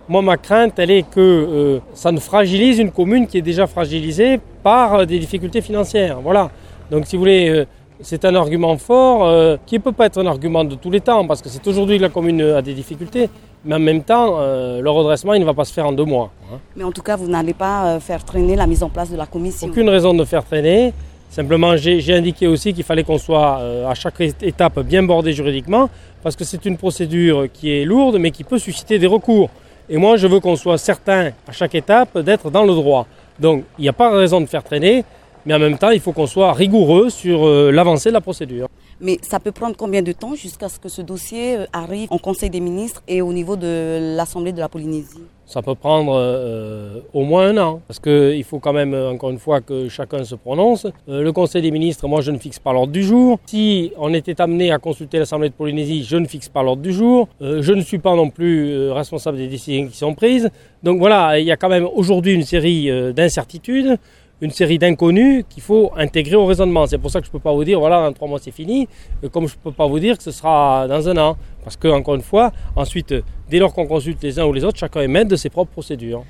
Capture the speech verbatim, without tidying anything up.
Moi, ma crainte, elle est que euh, ça ne fragilise une commune qui est déjà fragilisée par euh, des difficultés financières. Voilà. Donc, si vous voulez, euh, c'est un argument fort euh, qui ne peut pas être un argument de tous les temps, parce que c'est aujourd'hui que la commune a des difficultés, mais en même temps, euh, le redressement, il ne va pas se faire en deux mois. Hein. Mais en tout cas, vous n'allez pas euh, faire traîner la mise en place de la commission. Aucune raison de faire traîner. Simplement, j'ai, j'ai indiqué aussi qu'il fallait qu'on soit euh, à chaque étape bien bordé juridiquement, parce que c'est une procédure qui est lourde, mais qui peut susciter des recours. Et moi, je veux qu'on soit certain à chaque étape d'être dans le droit. Donc, il n'y a pas de raison de faire traîner, mais en même temps, il faut qu'on soit rigoureux sur euh, l'avancée de la procédure. Mais ça peut prendre combien de temps jusqu'à ce que ce dossier arrive en Conseil des ministres et au niveau de l'Assemblée de la Polynésie ? Ça peut prendre euh, au moins un an, parce qu'il faut quand même, encore une fois, que chacun se prononce. Euh, le Conseil des ministres, moi, je ne fixe pas l'ordre du jour. Si on était amené à consulter l'Assemblée de Polynésie, je ne fixe pas l'ordre du jour. Euh, je ne suis pas non plus euh, responsable des décisions qui sont prises. Donc voilà, il y a quand même aujourd'hui une série euh, d'incertitudes, une série d'inconnus qu'il faut intégrer au raisonnement. C'est pour ça que je ne peux pas vous dire, voilà, dans trois mois c'est fini, comme je ne peux pas vous dire que ce sera dans un an. Parce que, encore une fois, ensuite, dès lors qu'on consulte les uns ou les autres, chacun est maître de ses propres procédures.